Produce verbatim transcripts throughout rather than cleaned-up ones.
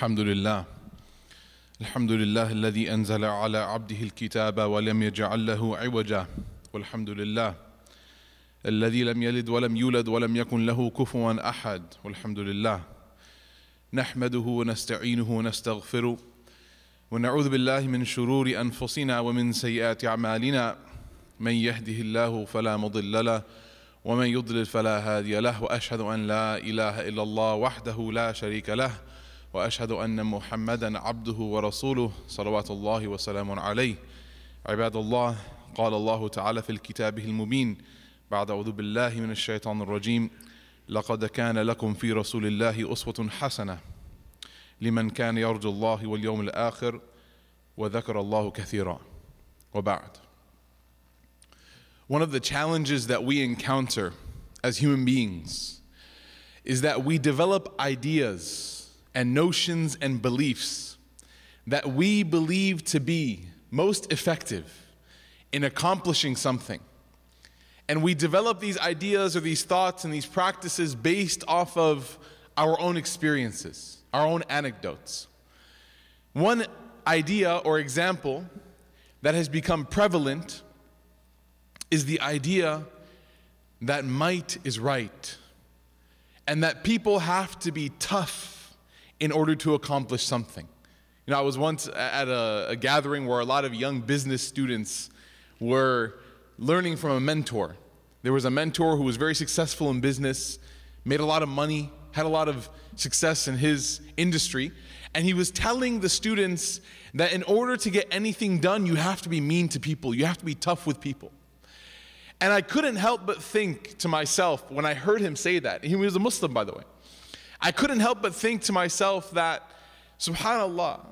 الحمد لله الحمد لله الذي أنزل على عبده الكتاب ولم يجعل له عوجا والحمد لله الذي لم يلد ولم يولد ولم يكن له كفوا أحد والحمد لله نحمده ونستعينه ونستغفره ونعوذ بالله من شرور أنفسنا ومن سيئات أعمالنا من يهده الله فلا مضل له ومن يضلل فلا هادي له وأشهد أن لا إله إلا الله وحده لا شريك له وأشهد أن محمدا عبده ورسوله صلوات الله وسلامه عليه. عباد الله، قال الله تعالى في كتابه المبين بعد أعوذ بالله من الشيطان الرجيم: لقد كان لكم في رسول الله أسوة حسنة لمن كان يرجو الله واليوم الآخر وذكر الله كثيرا. وبعد. One of the challenges that we encounter as human beings is that we develop ideas and notions and beliefs that we believe to be most effective in accomplishing something. And we develop these ideas or these thoughts and these practices based off of our own experiences, our own anecdotes. One idea or example that has become prevalent is the idea that might is right and that people have to be tough in order to accomplish something. You know, I was once at a, a gathering where a lot of young business students were learning from a mentor. There was a mentor who was very successful in business, made a lot of money, had a lot of success in his industry, and he was telling the students that in order to get anything done, you have to be mean to people, you have to be tough with people. And I couldn't help but think to myself when I heard him say that, he was a Muslim, by the way, I couldn't help but think to myself that, subhanallah,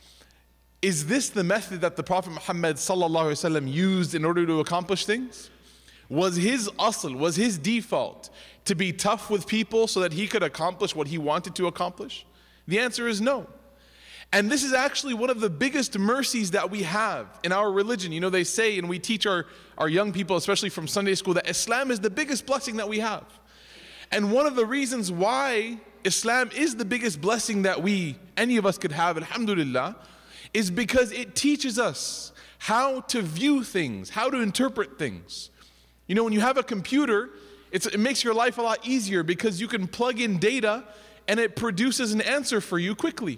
is this the method that the Prophet Muhammad sallallahu alaihi wasallam used in order to accomplish things? Was his asl, was his default to be tough with people so that he could accomplish what he wanted to accomplish? The answer is no. And this is actually one of the biggest mercies that we have in our religion. You know, they say, and we teach our, our young people, especially from Sunday school, that Islam is the biggest blessing that we have. And one of the reasons why Islam is the biggest blessing that we, any of us could have, alhamdulillah, is because it teaches us how to view things, how to interpret things. You know, when you have a computer, it's, it makes your life a lot easier because you can plug in data and it produces an answer for you quickly.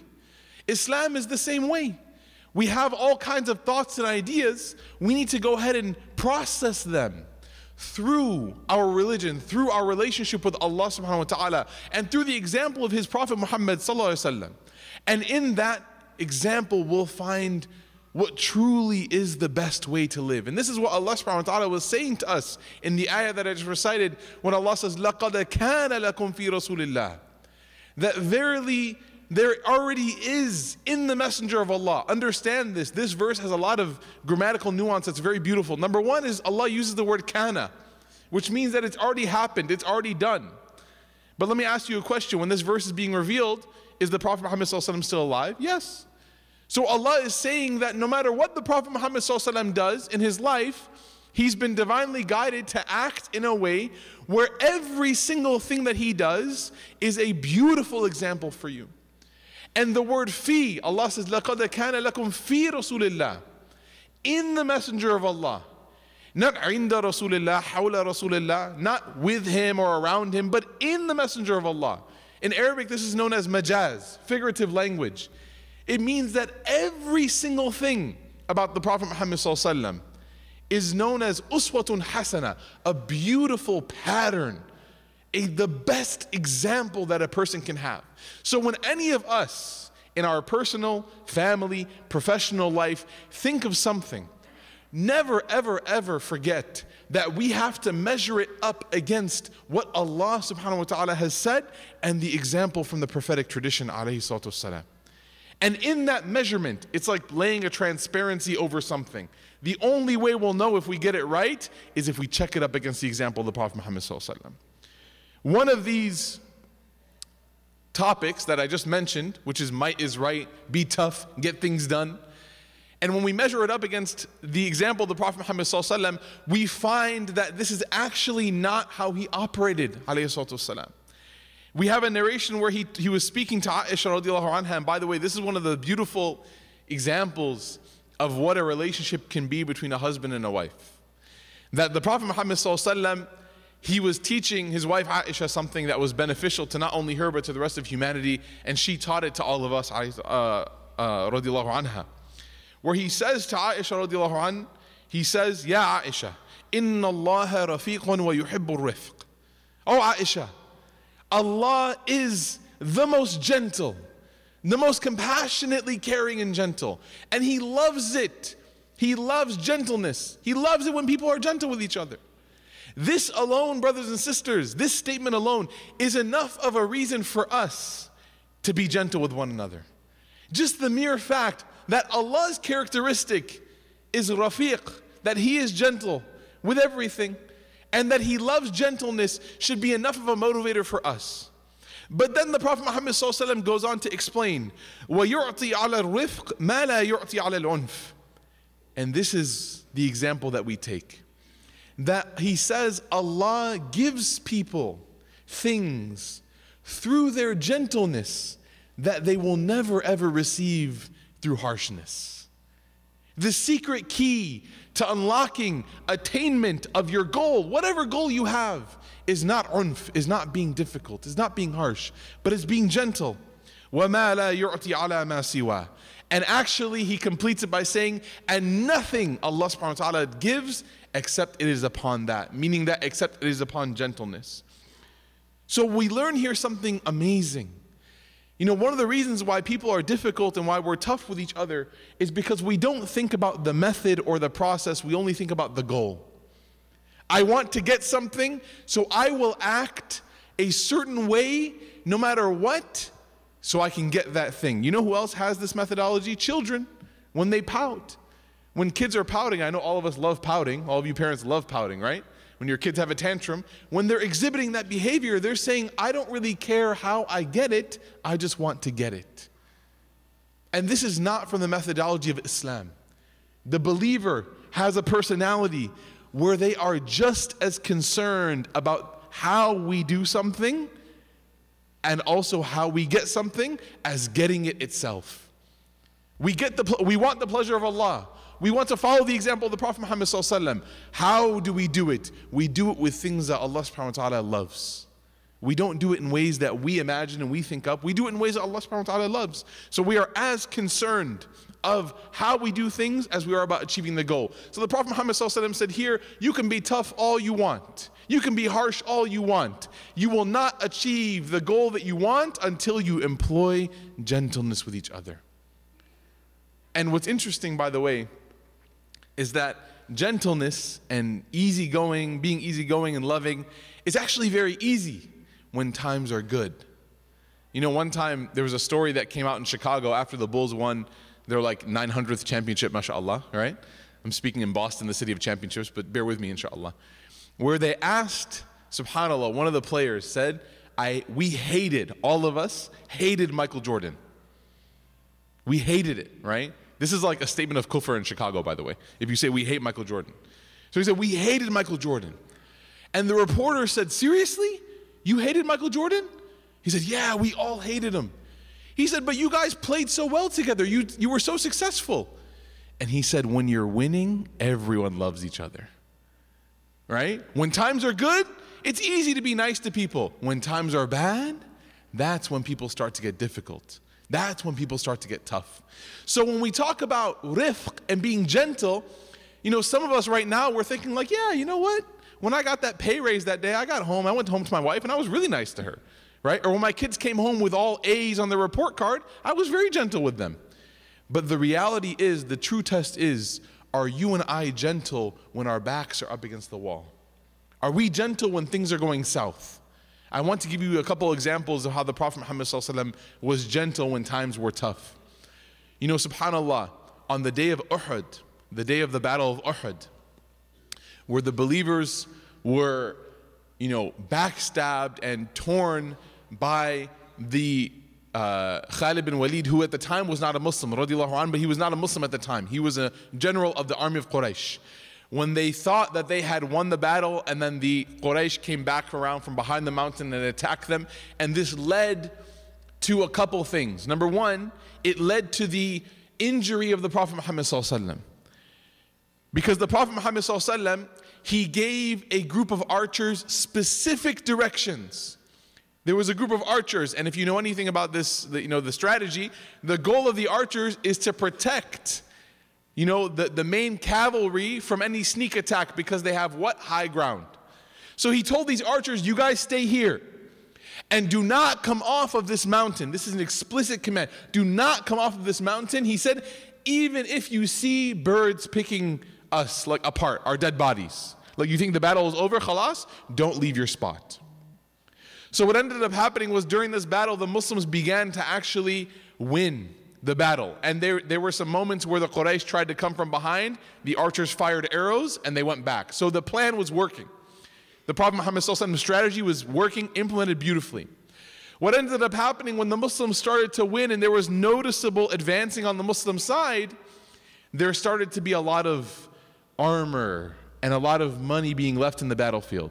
Islam is the same way. We have all kinds of thoughts and ideas. We need to go ahead and process them through our religion, through our relationship with Allah subhanahu wa ta'ala, and through the example of his Prophet Muhammad sallallahu alaihi wasallam. And in that example, we'll find what truly is the best way to live. And this is what Allah subhanahu wa ta'ala was saying to us in the ayah that I just recited when Allah says, لَقَدْ كَانَ لَكُمْ فِي رَسُولِ اللَّهِ, that verily there already is in the Messenger of Allah. Understand this. This verse has a lot of grammatical nuance that's very beautiful. Number one is Allah uses the word kana, which means that it's already happened, it's already done. But let me ask you a question. When this verse is being revealed, is the Prophet Muhammad sallallahu alaihi wasallam still alive? Yes. So Allah is saying that no matter what the Prophet Muhammad sallallahu alaihi wasallam does in his life, he's been divinely guided to act in a way where every single thing that he does is a beautiful example for you. And the word fi, Allah says, لَقَدْ كَانَ لَكُمْ فِي رَسُولِ اللَّهِ, in the Messenger of Allah. Not عِنْدَ رَسُولِ اللَّهِ, حَوْلَ رَسُولِ اللَّهِ, not with him or around him, but in the Messenger of Allah. In Arabic, this is known as majaz, figurative language. It means that every single thing about the Prophet Muhammad sallallahu alaihi wasallam is known as uswatun hasana, a beautiful pattern, A, the best example that a person can have. So when any of us in our personal, family, professional life think of something, never, ever, ever forget that we have to measure it up against what Allah subhanahu wa ta'ala has said and the example from the prophetic tradition, alayhi salatu wassalam. And in that measurement, it's like laying a transparency over something. The only way we'll know if we get it right is if we check it up against the example of the Prophet Muhammad sallallahu alaihi wasallam. One of these topics that I just mentioned, which is might is right, be tough, get things done. And when we measure it up against the example of the Prophet Muhammad sallallahu alaihi wasallam, we find that this is actually not how he operated, alayhi salatu wasalam. We have a narration where he, he was speaking to Aisha radiallahu anha, and by the way, this is one of the beautiful examples of what a relationship can be between a husband and a wife. That the Prophet Muhammad sallallahu alaihi wasallam, he was teaching his wife Aisha something that was beneficial to not only her but to the rest of humanity, and she taught it to all of us, uh, uh, radiallahu anha. Where he says to Aisha radiallahu anha, he says, Ya Aisha, Inna Allaha rafiqun wa yuhibbu rifq. Oh Aisha, Allah is the most gentle, the most compassionately caring and gentle. And He loves it. He loves gentleness. He loves it when people are gentle with each other. This alone, brothers and sisters, this statement alone is enough of a reason for us to be gentle with one another. Just the mere fact that Allah's characteristic is rafiq, that He is gentle with everything, and that He loves gentleness should be enough of a motivator for us. But then the Prophet Muhammad sallallahu alaihi wasallam goes on to explain, وَيُعْطِي عَلَى الرِّفْقِ مَا لَا يُعْطِي عَلَى الْعُنْفِ. And this is the example that we take. That He says Allah gives people things through their gentleness that they will never ever receive through harshness. The secret key to unlocking attainment of your goal, whatever goal you have, is not unf, is not being difficult, is not being harsh, but it's being gentle. وَمَا لَا يُعْطِي عَلَى مَا سِوَى. And actually He completes it by saying, and nothing Allah subhanahu wa ta'ala gives except it is upon that, meaning that except it is upon gentleness. So we learn here something amazing. You know, one of the reasons why people are difficult and why we're tough with each other is because we don't think about the method or the process, we only think about the goal. I want to get something, so I will act a certain way no matter what, so I can get that thing. You know who else has this methodology? Children, when they pout. When kids are pouting, I know all of us love pouting, all of you parents love pouting, right? When your kids have a tantrum, when they're exhibiting that behavior, they're saying, I don't really care how I get it, I just want to get it. And this is not from the methodology of Islam. The believer has a personality where they are just as concerned about how we do something and also how we get something as getting it itself. We get the we want the pleasure of Allah. We want to follow the example of the Prophet Muhammad sallallahu alaihi wasallam. How do we do it? We do it with things that Allah subhanahu wa ta'ala loves. We don't do it in ways that we imagine and we think up. We do it in ways that Allah subhanahu wa ta'ala loves. So we are as concerned of how we do things as we are about achieving the goal. So the Prophet Muhammad sallallahu alaihi wasallam said here, you can be tough all you want. You can be harsh all you want. You will not achieve the goal that you want until you employ gentleness with each other. And what's interesting, by the way, is that gentleness and easygoing, being easygoing and loving is actually very easy when times are good. You know, one time there was a story that came out in Chicago after the Bulls won their like nine hundredth championship, mashallah, right? I'm speaking in Boston, the city of championships, but bear with me, inshallah. Where they asked, subhanallah, one of the players said, I, we hated, all of us, hated Michael Jordan. We hated it, right? This is like a statement of kufr in Chicago, by the way, if you say we hate Michael Jordan. So he said, we hated Michael Jordan. And the reporter said, seriously? You hated Michael Jordan? He said, yeah, we all hated him. He said, but you guys played so well together. You, you were so successful. And he said, when you're winning, everyone loves each other. Right? When times are good, it's easy to be nice to people. When times are bad, that's when people start to get difficult. That's when people start to get tough. So when we talk about rifq and being gentle, you know, some of us right now, we're thinking like, yeah, you know what? When I got that pay raise that day, I got home, I went home to my wife and I was really nice to her, right? Or when my kids came home with all A's on their report card, I was very gentle with them. But the reality is, the true test is, are you and I gentle when our backs are up against the wall? Are we gentle when things are going south? I want to give you a couple examples of how the Prophet Muhammad sallallahu alaihi wasallam was gentle when times were tough. You know, subhanallah, on the day of Uhud, the day of the battle of Uhud, where the believers were, you know, backstabbed and torn by the uh, Khalid bin Walid, who at the time was not a Muslim, radiallahu anhu, but he was not a Muslim at the time. He was a general of the army of Quraysh. when they thought that they had won the battle, and then the Quraysh came back around from behind the mountain and attacked them. And this led to a couple things. Number one, it led to the injury of the Prophet Muhammad sallallahu alaihi wasallam. Because the Prophet Muhammad sallallahu alaihi wasallam, he gave a group of archers specific directions. There was a group of archers, and if you know anything about this, the, you know, the strategy, the goal of the archers is to protect, you know, the, the main cavalry from any sneak attack, because they have what? High ground. So he told these archers, you guys stay here and do not come off of this mountain. This is an explicit command. Do not come off of this mountain. He said, even if you see birds picking us like apart, our dead bodies, like you think the battle is over, khalas, don't leave your spot. So what ended up happening was, during this battle, the Muslims began to actually win the battle. And there, there were some moments where the Quraysh tried to come from behind, the archers fired arrows, and they went back. So the plan was working. The Prophet Muhammad sallallahu alaihi wasallam's strategy was working, implemented beautifully. What ended up happening when the Muslims started to win and there was noticeable advancing on the Muslim side, there started to be a lot of armor and a lot of money being left in the battlefield.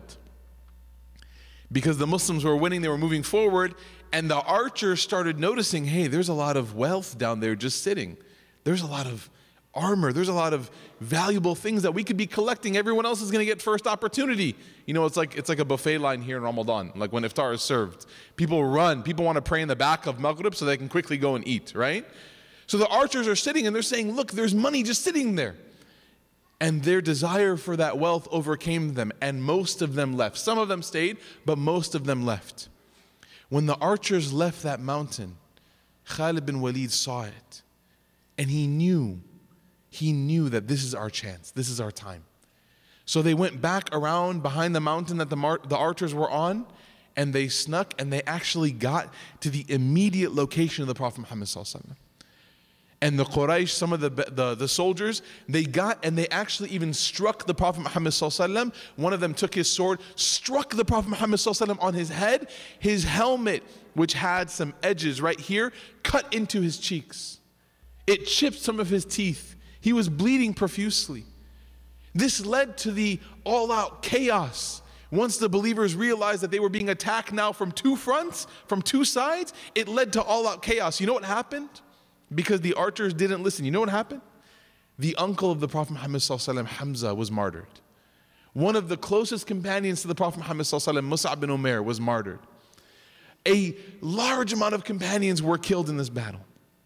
Because the Muslims were winning, they were moving forward, and the archers started noticing, hey, there's a lot of wealth down there just sitting. There's a lot of armor, there's a lot of valuable things that we could be collecting. Everyone else is going to get first opportunity. You know, it's like it's like a buffet line here in Ramadan, like when iftar is served. People run, people want to pray in the back of Maghrib so they can quickly go and eat, right? So the archers are sitting and they're saying, look, there's money just sitting there. And their desire for that wealth overcame them, and most of them left. Some of them stayed, but most of them left. When the archers left that mountain, Khalid bin Walid saw it, and he knew, he knew that this is our chance, this is our time. So they went back around behind the mountain that the, mar the archers were on, and they snuck, and they actually got to the immediate location of the Prophet Muhammad sallallahu alaihi wasallam. And the Quraysh, some of the, the, the soldiers, they got and they actually even struck the Prophet Muhammad sallallahu alaihi wasallam. One of them took his sword, struck the Prophet Muhammad sallallahu alaihi wasallam on his head. His helmet, which had some edges right here, cut into his cheeks. It chipped some of his teeth. He was bleeding profusely. This led to the all-out chaos. Once the believers realized that they were being attacked now from two fronts, from two sides, it led to all-out chaos. You know what happened? Because the archers didn't listen. You know what happened? The uncle of the Prophet Muhammad sallallahu alaihi wasallam, Hamza, was martyred. One of the closest companions to the Prophet Muhammad sallallahu alaihi wasallam, Mus'ab bin Umair, was martyred. A large amount of companions were killed in this battle.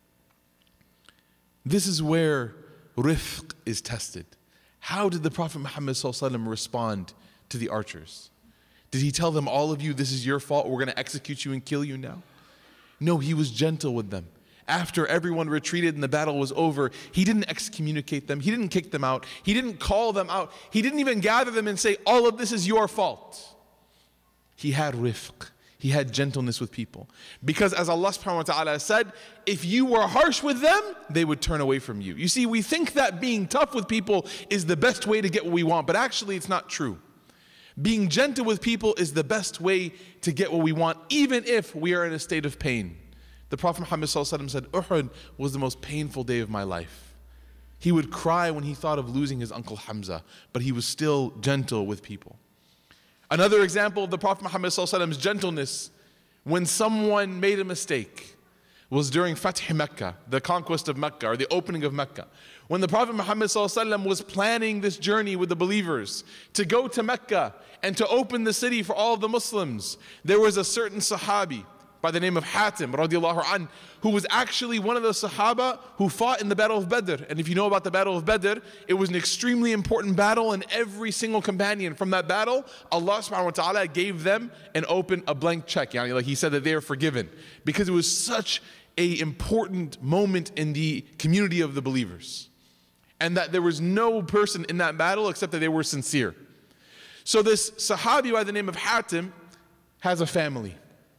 This is where rifq is tested. How did the Prophet Muhammad sallallahu alaihi wasallam respond to the archers? Did he tell them, all of you, this is your fault, we're going to execute you and kill you now? No, he was gentle with them. After everyone retreated and the battle was over, he didn't excommunicate them. He didn't kick them out. He didn't call them out. He didn't even gather them and say, all of this is your fault. He had rifq. He had gentleness with people. Because as Allah subhanahu wa ta'ala said, if you were harsh with them, they would turn away from you. You see, we think that being tough with people is the best way to get what we want, but actually it's not true. Being gentle with people is the best way to get what we want, even if we are in a state of pain. The Prophet Muhammad sallallahu alaihi wasallam said, Uhud was the most painful day of my life. He would cry when he thought of losing his uncle Hamza, but he was still gentle with people. Another example of the Prophet Muhammad sallallahu alaihi wasallam's gentleness when someone made a mistake was during Fath Mecca, the conquest of Mecca, or the opening of Mecca. When the Prophet Muhammad sallallahu alaihi wasallam was planning this journey with the believers to go to Mecca and to open the city for all of the Muslims, there was a certain Sahabi by the name of Hatim radiallahu anh, who was actually one of the Sahaba who fought in the Battle of Badr. And if you know about the Battle of Badr, it was an extremely important battle, and every single companion from that battle, Allah subhanahu wa ta'ala gave them an open, a blank check. Yani, like he said that they are forgiven, because it was such an important moment in the community of the believers. And that there was no person in that battle except that they were sincere. So this Sahabi by the name of Hatim has a family.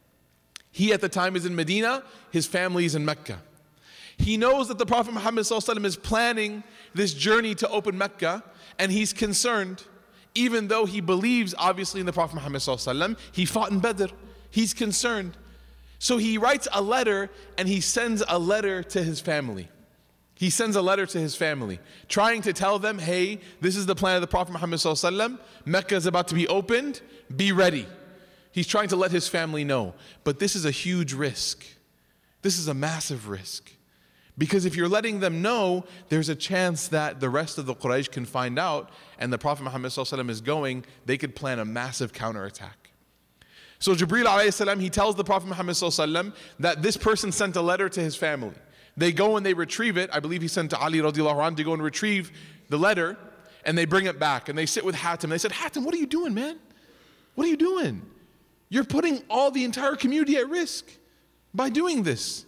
He at the time is in Medina, his family is in Mecca. He knows that the Prophet Muhammad sallallahu alaihi wasallam is planning this journey to open Mecca, and he's concerned, even though he believes obviously in the Prophet Muhammad sallallahu alaihi wasallam, he fought in Badr, he's concerned. So he writes a letter and he sends a letter to his family. He sends a letter to his family, trying to tell them, hey, this is the plan of the Prophet Muhammad sallallahu alaihi wasallam. Mecca is about to be opened. Be ready. He's trying to let his family know. But this is a huge risk. This is a massive risk. Because if you're letting them know, there's a chance that the rest of the Quraysh can find out and the Prophet Muhammad sallallahu alaihi wasallam is going, they could plan a massive counterattack. So Jibreel alayhi salam, he tells the Prophet Muhammad sallallahu alaihi wasallam that this person sent a letter to his family. They go and they retrieve it. I believe he sent to Ali radiallahu anhu to go and retrieve the letter, and they bring it back and they sit with Hatim. They said, Hatim, what are you doing, man? What are you doing? You're putting all the entire community at risk by doing this.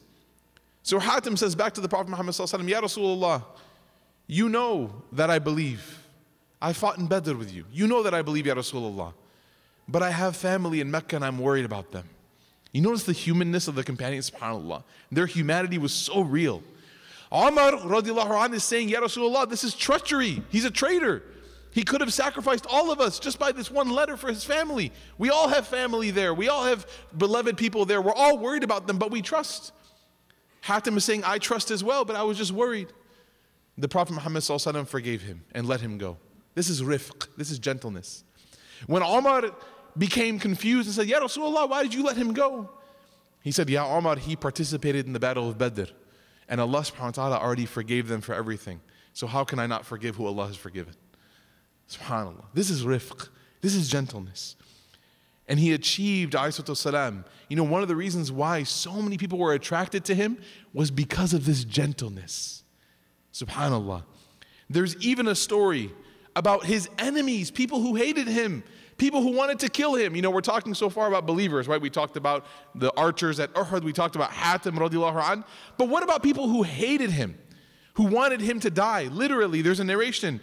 So Hatim says back to the Prophet Muhammad sallallahu alaihi wasallam, Ya Rasulullah, you know that I believe. I fought in Badr with you. You know that I believe, Ya Rasulullah. But I have family in Mecca and I'm worried about them. You notice the humanness of the companions, subhanAllah. Their humanity was so real. Umar radiallahu anhu is saying, Ya Rasulullah, this is treachery. He's a traitor. He could have sacrificed all of us just by this one letter for his family. We all have family there. We all have beloved people there. We're all worried about them, but we trust. Hatim is saying, I trust as well, but I was just worried. The Prophet Muhammad sallallahu alaihi wasallam forgave him and let him go. This is rifq. This is gentleness. When Umar became confused and said, Ya Rasulullah, why did you let him go? He said, Ya Umar, he participated in the battle of Badr. And Allah subhanahu wa ta'ala already forgave them for everything. So how can I not forgive who Allah has forgiven? SubhanAllah. This is rifq. This is gentleness. And he achieved alayhi salam. You know, one of the reasons why so many people were attracted to him was because of this gentleness. SubhanAllah. There's even a story about his enemies, people who hated him, people who wanted to kill him. You know, we're talking so far about believers, right? We talked about the archers at Uhud. We talked about Hatim radiallahu anhu. But what about people who hated him, who wanted him to die? Literally, there's a narration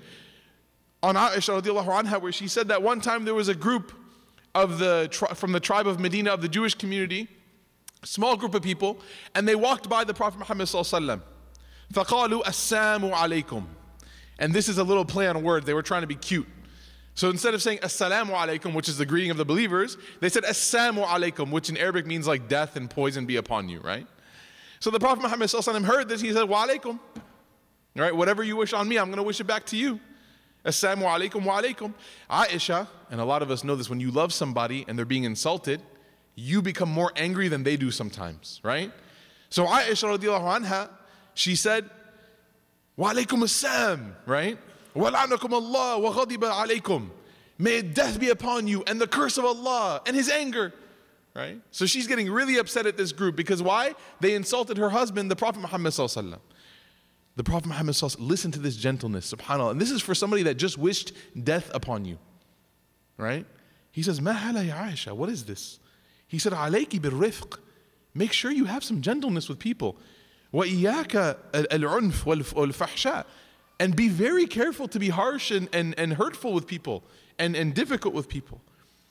on Aisha radiallahu anha where she said that one time there was a group of the from the tribe of Medina, of the Jewish community, small group of people, and they walked by the Prophet Muhammad sallallahu alaihi wasallam. فَقَالُوا السَّلَامُ عَلَيْكُمْ. And this is a little play on words. They were trying to be cute. So instead of saying Assalamu alaikum, which is the greeting of the believers, they said Assamu alaikum, which in Arabic means like death and poison be upon you, right? So the Prophet Muhammad sallallahu alaihi wasallam heard this. He said, Wa alaikum. All right, whatever you wish on me, I'm going to wish it back to you. Assalamu alaikum wa alaikum. Aisha, and a lot of us know this, when you love somebody and they're being insulted, you become more angry than they do sometimes, right? So Aisha radiallahu anha, she said, Wa alaikum assalam, right? Wa la'anakum Allah wa ghadiba alaykum. May death be upon you and the curse of Allah and his anger, right? So she's getting really upset at this group because why? They insulted her husband, the Prophet Muhammad sallallahu alaihi wasallam. The Prophet Muhammad sallallahu alaihi wasallam, listen to this gentleness, subhanAllah. And this is for somebody that just wished death upon you, right? He says, Ma hala ya Aisha, what is this? He said, alayki bil rifq. Make sure you have some gentleness with people. Wa iyaka al-unf wal-fahsha. And be very careful to be harsh and, and, and hurtful with people and, and difficult with people.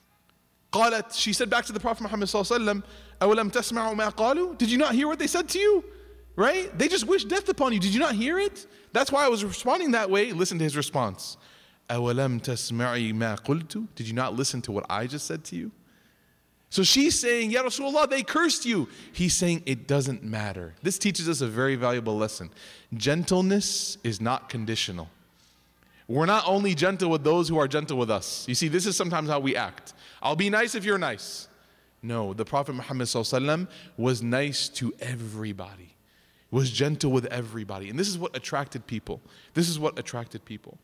قالت, she said back to the Prophet Muhammad sallallahu alaihi wasallam, أَوَلَمْ تَسْمَعُوا مَا قَالُوا? Did you not hear what they said to you? Right? They just wished death upon you. Did you not hear it? That's why I was responding that way. Listen to his response. أَوَلَمْ تَسْمَعِي مَا قُلْتُ? Did you not listen to what I just said to you? So she's saying, Ya Rasulullah, they cursed you. He's saying, it doesn't matter. This teaches us a very valuable lesson. Gentleness is not conditional. We're not only gentle with those who are gentle with us. You see, this is sometimes how we act. I'll be nice if you're nice. No, the Prophet Muhammad sallallahu alaihi wasallam was nice to everybody. Was gentle with everybody. And this is what attracted people. This is what attracted people.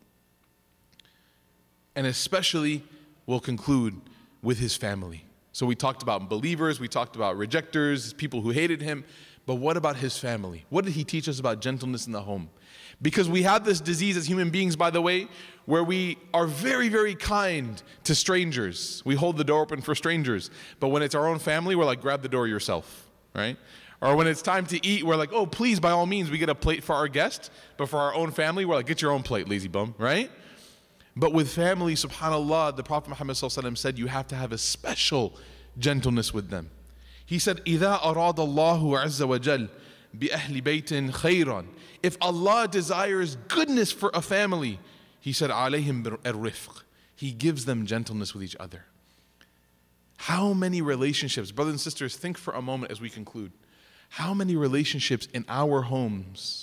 And especially, we'll conclude with his family. So we talked about believers, we talked about rejectors, people who hated him, but what about his family? What did he teach us about gentleness in the home? Because we have this disease as human beings, by the way, where we are very, very kind to strangers. We hold the door open for strangers. But when it's our own family, we're like, grab the door yourself, right? Or when it's time to eat, we're like, oh, please, by all means, we get a plate for our guest. But for our own family, we're like, get your own plate, lazy bum, right? But with family, subhanAllah, the Prophet Muhammad sallallahu alaihi wasallam said you have to have a special gentleness with them. He said, إِذَا أَرَادَ اللَّهُ عَزَّ وَجَلَّ بِأَهْلِ بَيْتٍ خَيْرًا. If Allah desires goodness for a family, He said, عَلَيْهِمْ الرِّفْقِ. He gives them gentleness with each other. How many relationships, brothers and sisters, think for a moment as we conclude. How many relationships in our homes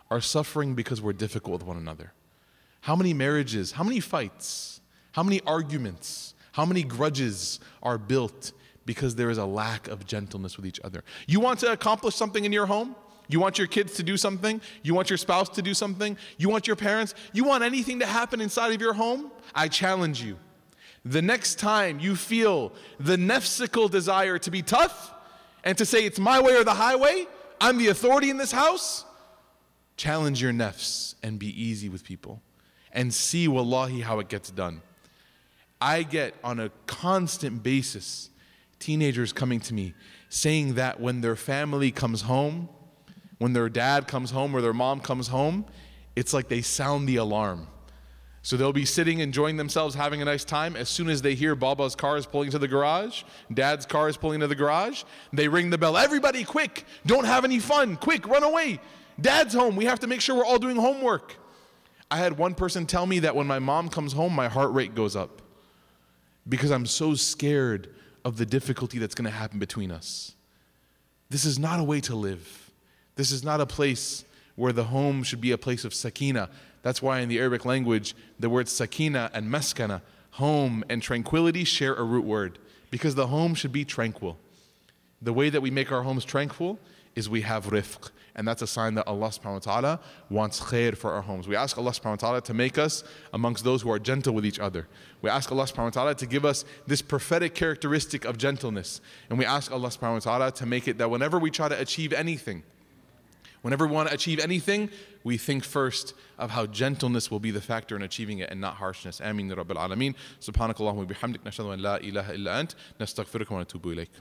are suffering because we're difficult with one another. How many marriages, how many fights, how many arguments, how many grudges are built because there is a lack of gentleness with each other? You want to accomplish something in your home? You want your kids to do something? You want your spouse to do something? You want your parents? You want anything to happen inside of your home? I challenge you. The next time you feel the nafsical desire to be tough and to say it's my way or the highway, I'm the authority in this house, challenge your nafs and be easy with people and see wallahi how it gets done. I get on a constant basis teenagers coming to me saying that when their family comes home, when their dad comes home or their mom comes home, it's like they sound the alarm. So they'll be sitting, enjoying themselves, having a nice time. As soon as they hear Baba's car is pulling to the garage, Dad's car is pulling to the garage, they ring the bell. Everybody, quick, don't have any fun. Quick, run away. Dad's home. We have to make sure we're all doing homework. I had one person tell me that when my mom comes home, my heart rate goes up because I'm so scared of the difficulty that's going to happen between us. This is not a way to live. This is not a place where the home should be a place of sakina. That's why in the Arabic language, the words sakina and maskana, home and tranquility, share a root word. Because the home should be tranquil. The way that we make our homes tranquil is we have rifq. And that's a sign that Allah subhanahu wa ta'ala wants khair for our homes. We ask Allah subhanahu wa ta'ala to make us amongst those who are gentle with each other. We ask Allah subhanahu wa ta'ala to give us this prophetic characteristic of gentleness. And we ask Allah subhanahu wa ta'ala to make it that whenever we try to achieve anything, Whenever we want to achieve anything, we think first of how gentleness will be the factor in achieving it and not harshness. Ameen ya Rabbil Alameen. Subhanakallahumma wa bihamdik. Nashhadu an la ilaha illa ant. Nastaghfiruka wa natubu ilayk.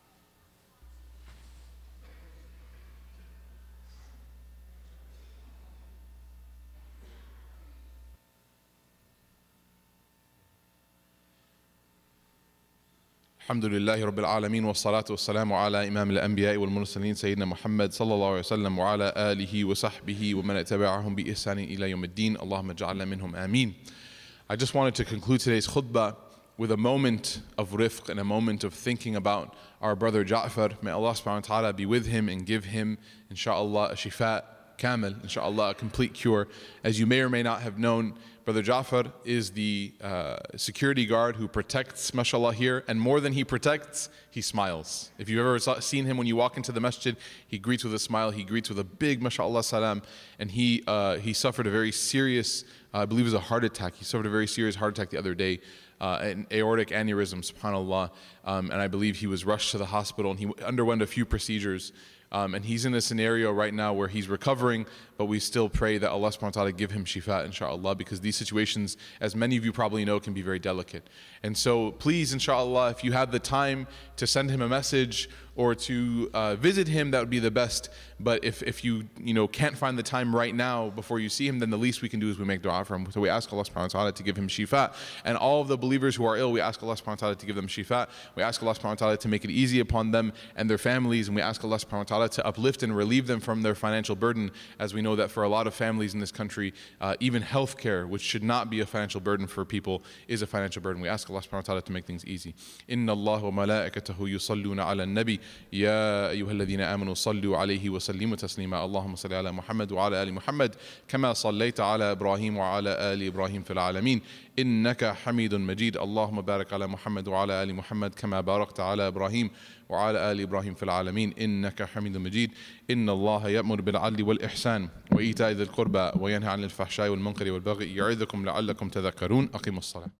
الحمد لله رب العالمين والصلاة والسلام على إمام الأنبياء والمرسلين سيدنا محمد صلى الله عليه وسلم وعلى آله وصحبه ومن تبعهم بإحسان إلى يوم الدين اللهم اجعلنا منهم آمين. I just wanted to conclude today's khutbah with a moment of rifq and a moment of thinking about our brother Ja'far. May Allah subhanahu wa ta'ala be with him and give him, inshaAllah, a shifa kamil, inshaAllah, a complete cure. As you may or may not have known, Brother Ja'far is the uh, security guard who protects, mashallah, here, and more than he protects, he smiles. If you've ever saw, seen him when you walk into the masjid, he greets with a smile, he greets with a big, mashallah, salam, and he, uh, he suffered a very serious, uh, I believe it was a heart attack, he suffered a very serious heart attack the other day, uh, an aortic aneurysm, subhanAllah, um, and I believe he was rushed to the hospital and he underwent a few procedures. Um, and he's in a scenario right now where he's recovering, but we still pray that Allah subhanahu wa ta'ala give him shifa, inshaAllah, because these situations, as many of you probably know, can be very delicate. And so please, inshaAllah, if you have the time to send him a message or to uh, visit him, that would be the best. But if, if you, you know, can't find the time right now before you see him, then the least we can do is we make dua for him. So we ask Allah subhanahu wa ta'ala to give him shifa. And all of the believers who are ill, we ask Allah subhanahu wa ta'ala to give them shifa. We ask Allah subhanahu wa ta'ala to make it easy upon them and their families. And we ask Allah subhanahu wa ta'ala to uplift and relieve them from their financial burden, as we know that for a lot of families in this country, uh, even healthcare, which should not be a financial burden for people, is a financial burden. We ask Allah subhanahu wa ta'ala to make things easy. Inna Allah wa malaikatahu yusalluna ala nabi ya ayyuha alladhina amanu sallu alayhi wa sallimu taslima. Allahumma salli ala Muhammad wa ala ali Muhammad kama sallaita ala Ibrahim wa ala ali Ibrahim fil alameen innaka hamidun majid. Allahumma barik ala Muhammad wa ala ali Muhammad kama barakta ala Ibrahim وعلى آل إبراهيم في العالمين إنك حميد مجيد. إن الله يأمر بالعدل والإحسان وإيتاء ذي القربى وينهى عن الفحشاء والمنكر والبغي يعظكم لعلكم تذكرون. أقيموا الصلاة.